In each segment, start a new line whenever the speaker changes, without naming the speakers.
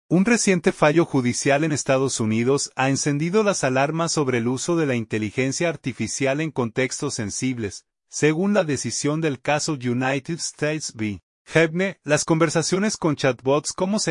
Un reciente fallo judicial en Estados Unidos ha encendido las alarmas sobre el uso de la inteligencia artificial en contextos sensibles. Según la decisión del caso United States v. Hebne, las conversaciones con chatbots como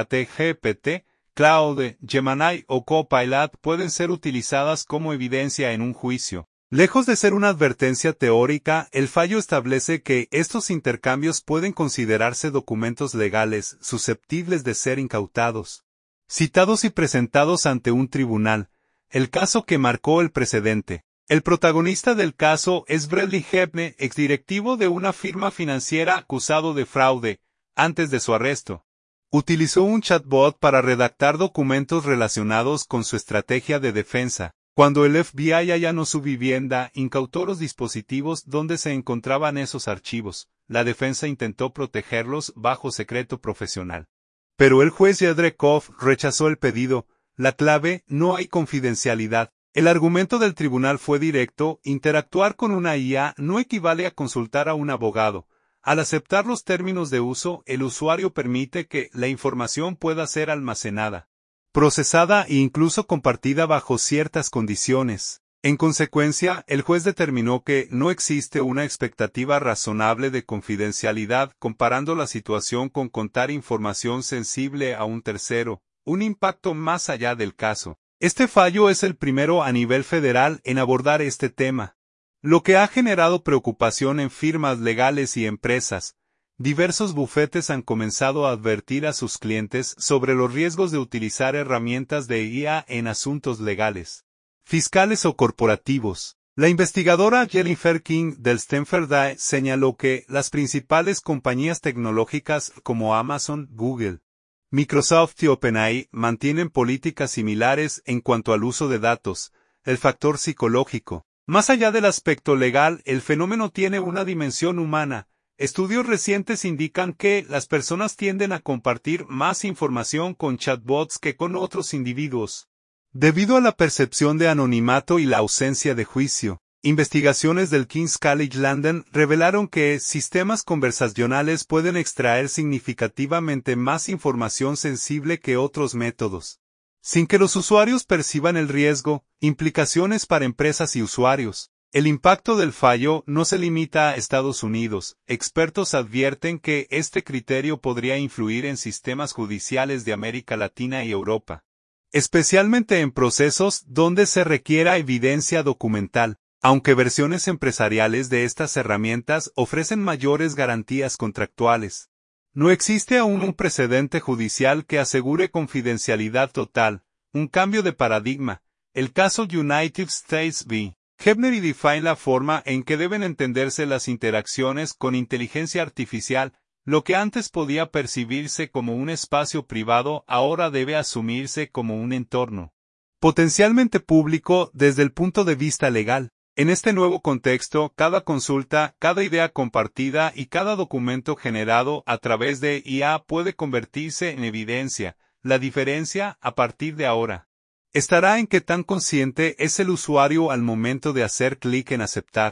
ChatGPT, Claude, Gemini o Copilot pueden ser utilizadas como evidencia en un juicio. Lejos de ser una advertencia teórica, el fallo establece que estos intercambios pueden considerarse documentos legales susceptibles de ser incautados, citados y presentados ante un tribunal, el caso que marcó el precedente. El protagonista del caso es Bradley Hebne, exdirectivo de una firma financiera acusado de fraude, antes de su arresto. Utilizó un chatbot para redactar documentos relacionados con su estrategia de defensa. Cuando el FBI allanó su vivienda, incautó los dispositivos donde se encontraban esos archivos. La defensa intentó protegerlos bajo secreto profesional. Pero el juez Yedrekov rechazó el pedido. La clave: no hay confidencialidad. El argumento del tribunal fue directo: interactuar con una IA no equivale a consultar a un abogado. Al aceptar los términos de uso, el usuario permite que la información pueda ser almacenada, procesada e incluso compartida bajo ciertas condiciones. En consecuencia, el juez determinó que no existe una expectativa razonable de confidencialidad comparando la situación con contar información sensible a un tercero, un impacto más allá del caso. Este fallo es el primero a nivel federal en abordar este tema, lo que ha generado preocupación en firmas legales y empresas. Diversos bufetes han comenzado a advertir a sus clientes sobre los riesgos de utilizar herramientas de IA en asuntos legales, fiscales o corporativos. La investigadora Jennifer King del Stanford DAE señaló que las principales compañías tecnológicas como Amazon, Google, Microsoft y OpenAI mantienen políticas similares en cuanto al uso de datos. El factor psicológico. Más allá del aspecto legal, el fenómeno tiene una dimensión humana. Estudios recientes indican que las personas tienden a compartir más información con chatbots que con otros individuos, debido a la percepción de anonimato y la ausencia de juicio. Investigaciones del King's College London revelaron que sistemas conversacionales pueden extraer significativamente más información sensible que otros métodos, sin que los usuarios perciban el riesgo. Implicaciones para empresas y usuarios. El impacto del fallo no se limita a Estados Unidos. Expertos advierten que este criterio podría influir en sistemas judiciales de América Latina y Europa, especialmente en procesos donde se requiera evidencia documental. Aunque versiones empresariales de estas herramientas ofrecen mayores garantías contractuales, no existe aún un precedente judicial que asegure confidencialidad total. Un cambio de paradigma. El caso United States v. Hebne redefine la forma en que deben entenderse las interacciones con inteligencia artificial. Lo que antes podía percibirse como un espacio privado ahora debe asumirse como un entorno potencialmente público desde el punto de vista legal. En este nuevo contexto, cada consulta, cada idea compartida y cada documento generado a través de IA puede convertirse en evidencia. La diferencia, a partir de ahora, estará en qué tan consciente es el usuario al momento de hacer clic en aceptar.